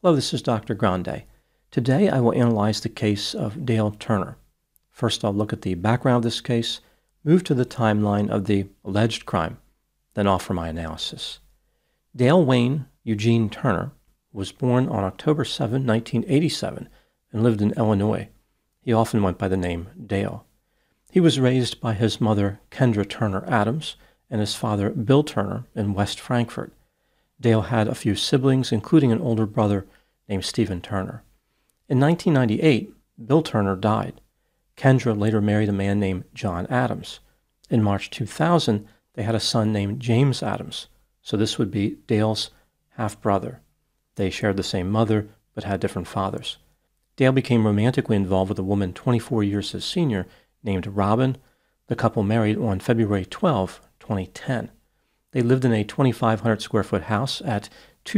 Hello, this is Dr. Grande. Today I will analyze the case of Dale Turner. First I'll look at the background of this case, move to the timeline of the alleged crime, then offer my analysis. Dale Wayne Eugene Turner was born on October 7, 1987, and lived in Illinois. He often went by the name Dale. He was raised by his mother, Kendra Turner Adams, and his father, Bill Turner, in West Frankfort. Dale had a few siblings, including an older brother named Stephen Turner. In 1998, Bill Turner died. Kendra later married a man named John Adams. In March 2000, they had a son named James Adams, so this would be Dale's half-brother. They shared the same mother, but had different fathers. Dale became romantically involved with a woman 24 years his senior named Robin. The couple married on February 12, 2010. They lived in a 2,500 square foot house at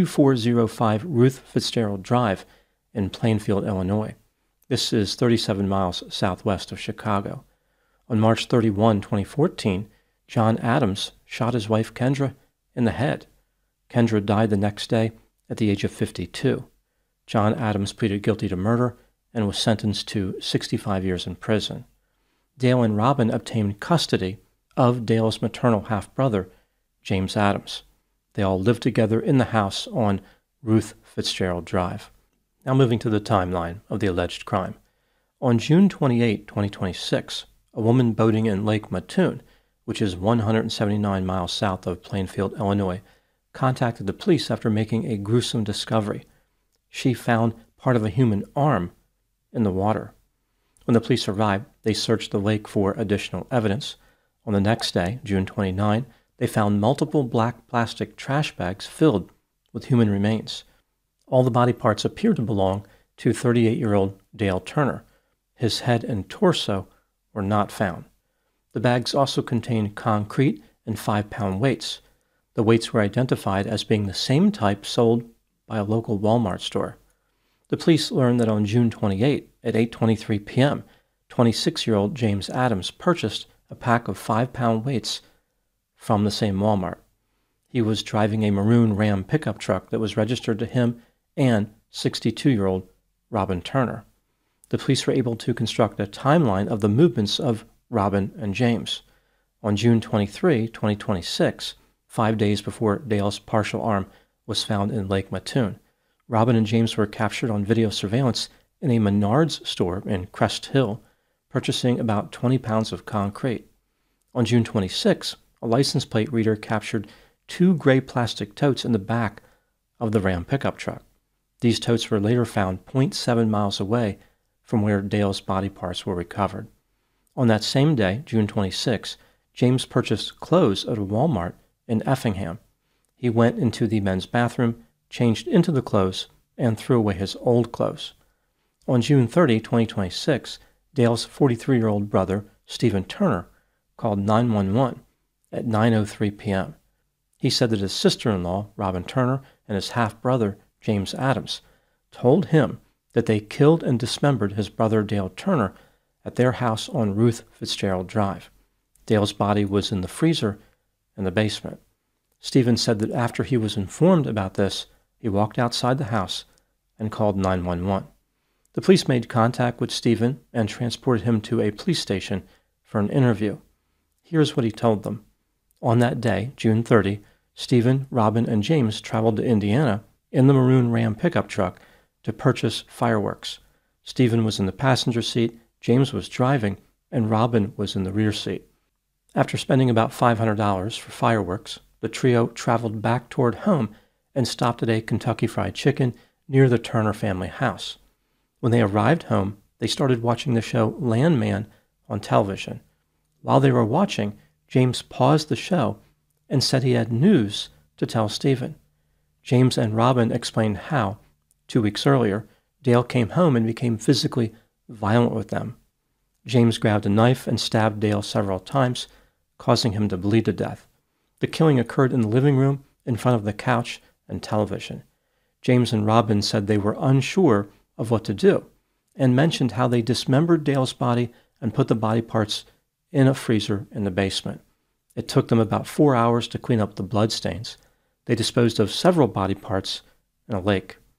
2405 Ruth Fitzgerald Drive in Plainfield, Illinois. This is 37 miles southwest of Chicago. On March 31, 2014, John Adams shot his wife Kendra in the head. Kendra died the next day at the age of 52. John Adams pleaded guilty to murder and was sentenced to 65 years in prison. Dale and Robin obtained custody of Dale's maternal half-brother, James Adams. They all lived together in the house on Ruth Fitzgerald Drive. Now moving to the timeline of the alleged crime. On June 28, 2026, a woman boating in Lake Mattoon, which is 179 miles south of Plainfield, Illinois, contacted the police after making a gruesome discovery. She found part of a human arm in the water. When the police arrived, they searched the lake for additional evidence. On the next day, June 29, they found multiple black plastic trash bags filled with human remains. All the body parts appeared to belong to 38-year-old Dale Turner. His head and torso were not found. The bags also contained concrete and 5-pound weights. The weights were identified as being the same type sold by a local Walmart store. The police learned that on June 28, at 8:23 p.m., 26-year-old James Adams purchased a pack of 5-pound weights from the same Walmart. He was driving a maroon Ram pickup truck that was registered to him and 62-year-old Robin Turner. The police were able to construct a timeline of the movements of Robin and James. On June 23, 2026, 5 days before Dale's partial arm was found in Lake Mattoon, Robin and James were captured on video surveillance in a Menards store in Crest Hill, purchasing about 20 pounds of concrete. On June 26, a license plate reader captured 2 gray plastic totes in the back of the Ram pickup truck. These totes were later found 0.7 miles away from where Dale's body parts were recovered. On that same day, June 26, James purchased clothes at a Walmart in Effingham. He went into the men's bathroom, changed into the clothes, and threw away his old clothes. On June 30, 2026, Dale's 43-year-old brother, Stephen Turner, called 911 at 9:03 p.m. He said that his sister-in-law, Robin Turner, and his half-brother, James Adams, told him that they killed and dismembered his brother Dale Turner at their house on Ruth Fitzgerald Drive. Dale's body was in the freezer in the basement. Stephen said that after he was informed about this, he walked outside the house and called 911. The police made contact with Stephen and transported him to a police station for an interview. Here's what he told them. On that day, June 30, Stephen, Robin, and James traveled to Indiana in the maroon Ram pickup truck to purchase fireworks. Stephen was in the passenger seat, James was driving, and Robin was in the rear seat. After spending about $500 for fireworks, the trio traveled back toward home and stopped at a Kentucky Fried Chicken near the Turner family house. When they arrived home, they started watching the show Landman on television. While they were watching, James paused the show and said he had news to tell Stephen. James and Robin explained how, 2 weeks earlier, Dale came home and became physically violent with them. James grabbed a knife and stabbed Dale several times, causing him to bleed to death. The killing occurred in the living room in front of the couch and television. James and Robin said they were unsure of what to do and mentioned how they dismembered Dale's body and put the body parts in a freezer in the basement. It took them about 4 hours to clean up the bloodstains. They disposed of several body parts in a lake.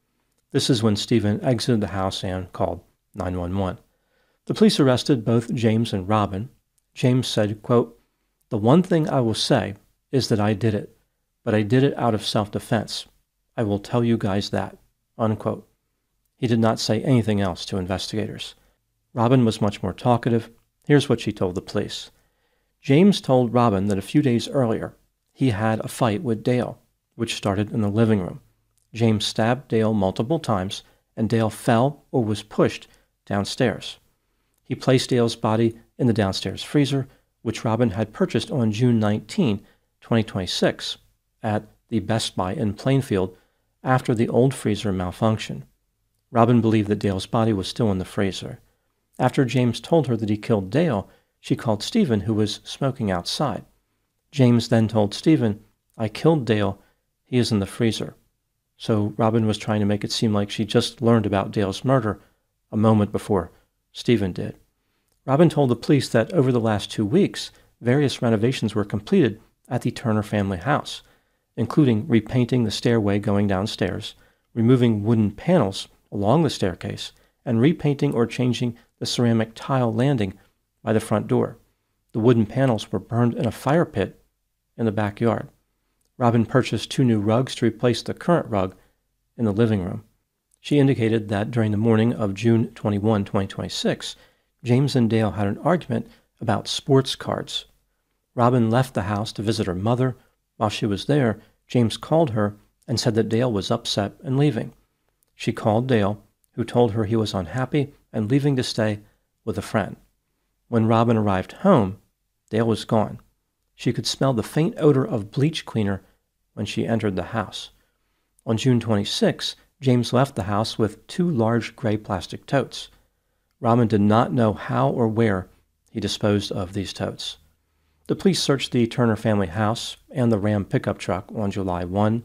This is when Stephen exited the house and called 911. The police arrested both James and Robin. James said, quote, "The one thing I will say is that I did it, but I did it out of self-defense. I will tell you guys that," unquote. He did not say anything else to investigators. Robin was much more talkative. Here's what she told the police. James told Robin that a few days earlier he had a fight with Dale, which started in the living room. James stabbed Dale multiple times, and Dale fell or was pushed downstairs. He placed Dale's body in the downstairs freezer, which Robin had purchased on June 19, 2026, at the Best Buy in Plainfield after the old freezer malfunctioned. Robin believed that Dale's body was still in the freezer. After James told her that he killed Dale, she called Stephen, who was smoking outside. James then told Stephen, "I killed Dale. He is in the freezer." So Robin was trying to make it seem like she just learned about Dale's murder a moment before Stephen did. Robin told the police that over the last 2 weeks, various renovations were completed at the Turner family house, including repainting the stairway going downstairs, removing wooden panels along the staircase, and repainting or changing the ceramic tile landing by the front door. The wooden panels were burned in a fire pit in the backyard. Robin purchased 2 new rugs to replace the current rug in the living room. She indicated that during the morning of June 21, 2026, James and Dale had an argument about sports cards. Robin left the house to visit her mother. While she was there, James called her and said that Dale was upset and leaving. She called Dale, who told her he was unhappy and leaving to stay with a friend. When Robin arrived home, Dale was gone. She could smell the faint odor of bleach cleaner when she entered the house. On June 26, James left the house with 2 large gray plastic totes. Robin did not know how or where he disposed of these totes. The police searched the Turner family house and the Ram pickup truck on July 1,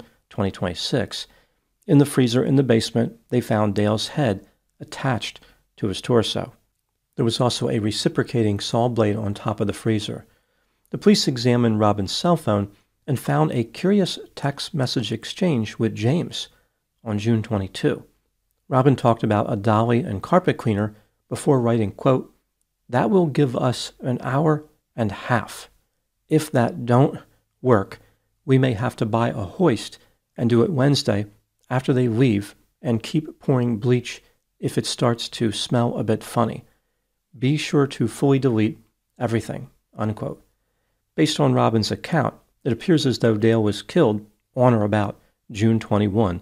2026. In the freezer in the basement, they found Dale's head attached to his torso. There was also a reciprocating saw blade on top of the freezer. The police examined Robin's cell phone and found a curious text message exchange with James on June 22. Robin talked about a dolly and carpet cleaner before writing, quote, "That will give us an hour and a half. If that don't work, we may have to buy a hoist and do it Wednesday after they leave and keep pouring bleach if it starts to smell a bit funny. Be sure to fully delete everything," unquote. Based on Robin's account, it appears as though Dale was killed on or about June 21,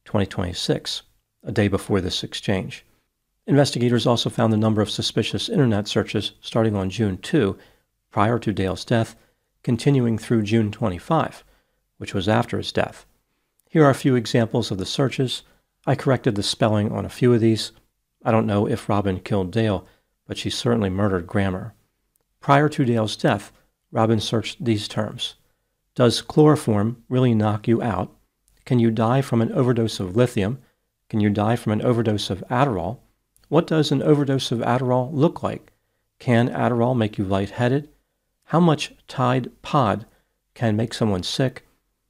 2026, a day before this exchange. Investigators also found the number of suspicious internet searches starting on June 2, prior to Dale's death, continuing through June 25, which was after his death. Here are a few examples of the searches. I corrected the spelling on a few of these. I don't know if Robin killed Dale, but she certainly murdered Grammer. Prior to Dale's death, Robin searched these terms. Does chloroform really knock you out? Can you die from an overdose of lithium? Can you die from an overdose of Adderall? What does an overdose of Adderall look like? Can Adderall make you lightheaded? How much Tide Pod can make someone sick?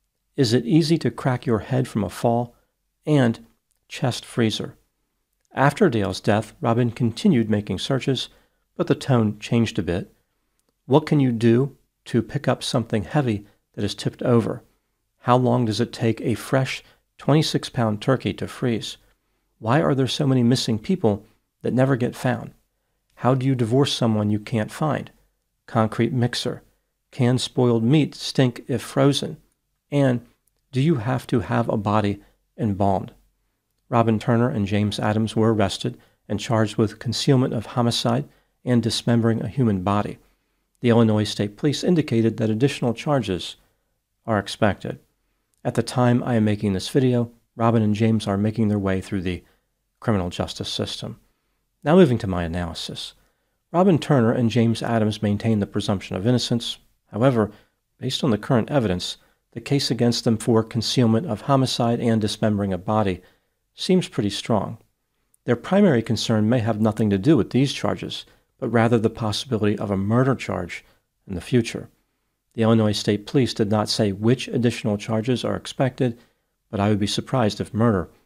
Is it easy to crack your head from a fall? And chest freezer. After Dale's death, Robin continued making searches, but the tone changed a bit. What can you do to pick up something heavy that is tipped over? How long does it take a fresh 26-pound turkey to freeze? Why are there so many missing people that never get found? How do you divorce someone you can't find? Concrete mixer. Can spoiled meat stink if frozen? And do you have to have a body embalmed? Robin Turner and James Adams were arrested and charged with concealment of homicide and dismembering a human body. The Illinois State Police indicated that additional charges are expected. At the time I am making this video, Robin and James are making their way through the criminal justice system. Now moving to my analysis. Robin Turner and James Adams maintain the presumption of innocence. However, based on the current evidence, the case against them for concealment of homicide and dismembering a body seems pretty strong. Their primary concern may have nothing to do with these charges, but rather the possibility of a murder charge in the future. The Illinois State Police did not say which additional charges are expected, but I would be surprised if murder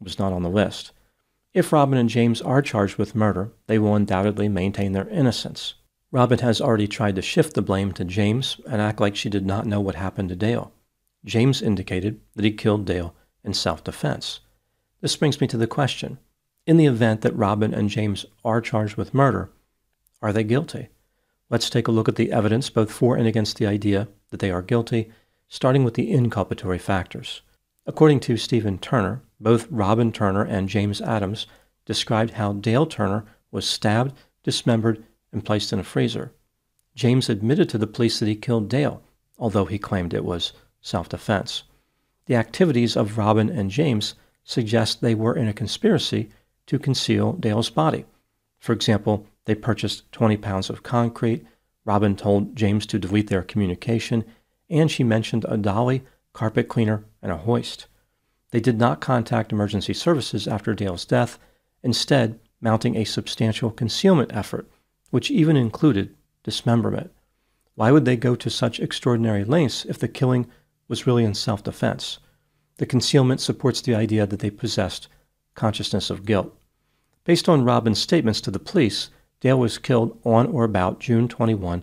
was not on the list. If Robin and James are charged with murder, they will undoubtedly maintain their innocence. Robin has already tried to shift the blame to James and act like she did not know what happened to Dale. James indicated that he killed Dale in self-defense. This brings me to the question, in the event that Robin and James are charged with murder, are they guilty? Let's take a look at the evidence both for and against the idea that they are guilty, starting with the inculpatory factors. According to Stephen Turner, both Robin Turner and James Adams described how Dale Turner was stabbed, dismembered, and placed in a freezer. James admitted to the police that he killed Dale, although he claimed it was self-defense. The activities of Robin and James suggest they were in a conspiracy to conceal Dale's body. For example, they purchased 20 pounds of concrete, Robin told James to delete their communication, and she mentioned a dolly, carpet cleaner, and a hoist. They did not contact emergency services after Dale's death, instead mounting a substantial concealment effort, which even included dismemberment. Why would they go to such extraordinary lengths if the killing was really in self-defense? The concealment supports the idea that they possessed consciousness of guilt. Based on Robin's statements to the police, Dale was killed on or about June 21,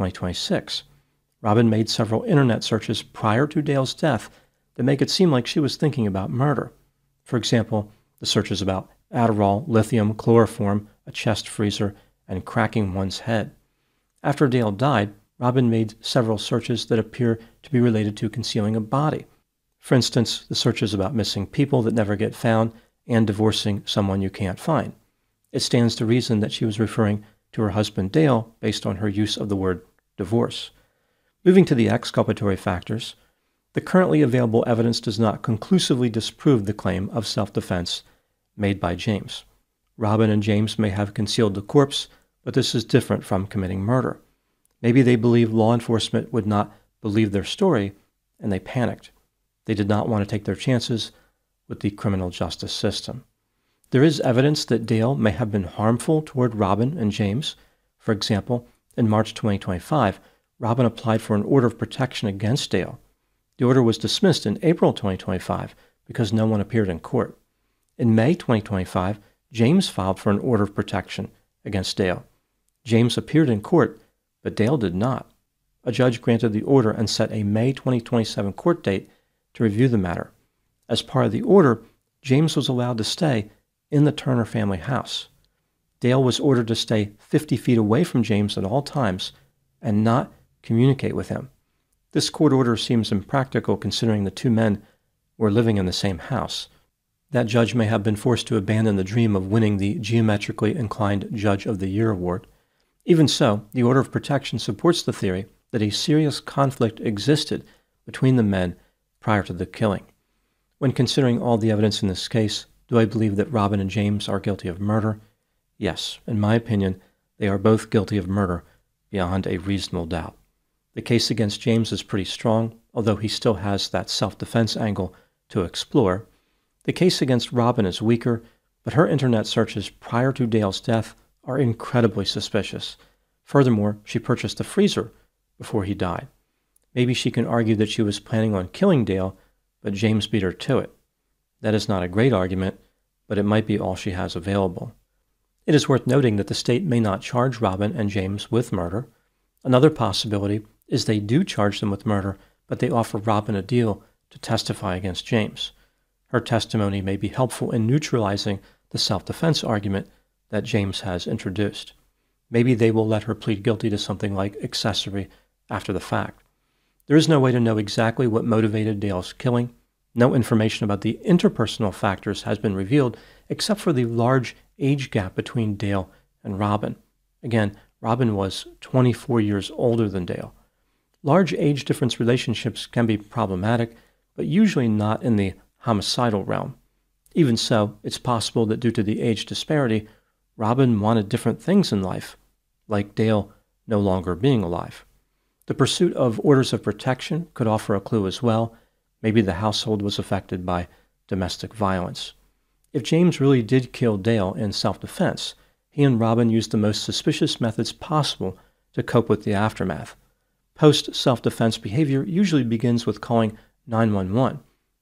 2026. Robin made several internet searches prior to Dale's death that make it seem like she was thinking about murder. For example, the searches about Adderall, lithium, chloroform, a chest freezer, and cracking one's head. After Dale died, Robin made several searches that appear to be related to concealing a body. For instance, the searches about missing people that never get found and divorcing someone you can't find. It stands to reason that she was referring to her husband Dale based on her use of the word divorce. Moving to the exculpatory factors, the currently available evidence does not conclusively disprove the claim of self-defense made by James. Robin and James may have concealed the corpse, but this is different from committing murder. Maybe they believed law enforcement would not believe their story, and they panicked. They did not want to take their chances with the criminal justice system. There is evidence that Dale may have been harmful toward Robin and James. For example, in March 2025, Robin applied for an order of protection against Dale. The order was dismissed in April 2025 because no one appeared in court. In May 2025, James filed for an order of protection against Dale. James appeared in court, but Dale did not. A judge granted the order and set a May 2027 court date to review the matter. As part of the order, James was allowed to stay in the Turner family house. Dale was ordered to stay 50 feet away from James at all times and not communicate with him. This court order seems impractical considering the two men were living in the same house. That judge may have been forced to abandon the dream of winning the Geometrically Inclined Judge of the Year award. Even so, the order of protection supports the theory that a serious conflict existed between the men prior to the killing. When considering all the evidence in this case, do I believe that Robin and James are guilty of murder? Yes, in my opinion, they are both guilty of murder beyond a reasonable doubt. The case against James is pretty strong, although he still has that self-defense angle to explore. The case against Robin is weaker, but her internet searches prior to Dale's death are incredibly suspicious. Furthermore, she purchased a freezer before he died. Maybe she can argue that she was planning on killing Dale, but James beat her to it. That is not a great argument, but it might be all she has available. It is worth noting that the state may not charge Robin and James with murder. Another possibility is they do charge them with murder, but they offer Robin a deal to testify against James. Her testimony may be helpful in neutralizing the self-defense argument that James has introduced. Maybe they will let her plead guilty to something like accessory after the fact. There is no way to know exactly what motivated Dale's killing. No information about the interpersonal factors has been revealed, except for the large age gap between Dale and Robin. Again, Robin was 24 years older than Dale. Large age difference relationships can be problematic, but usually not in the homicidal realm. Even so, it's possible that due to the age disparity, Robin wanted different things in life, like Dale no longer being alive. The pursuit of orders of protection could offer a clue as well. Maybe the household was affected by domestic violence. If James really did kill Dale in self-defense, he and Robin used the most suspicious methods possible to cope with the aftermath. Post-self-defense behavior usually begins with calling 911.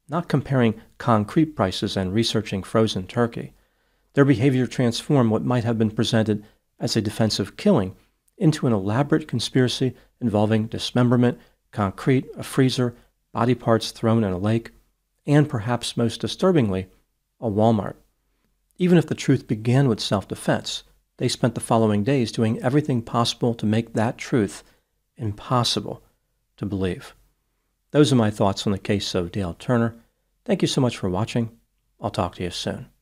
not comparing concrete prices and researching frozen turkey. Their behavior transformed what might have been presented as a defensive killing into an elaborate conspiracy involving dismemberment, concrete, a freezer, body parts thrown in a lake, and perhaps most disturbingly, a Walmart. Even if the truth began with self-defense, they spent the following days doing everything possible to make that truth impossible to believe. Those are my thoughts on the case of Dale Turner. Thank you so much for watching. I'll talk to you soon.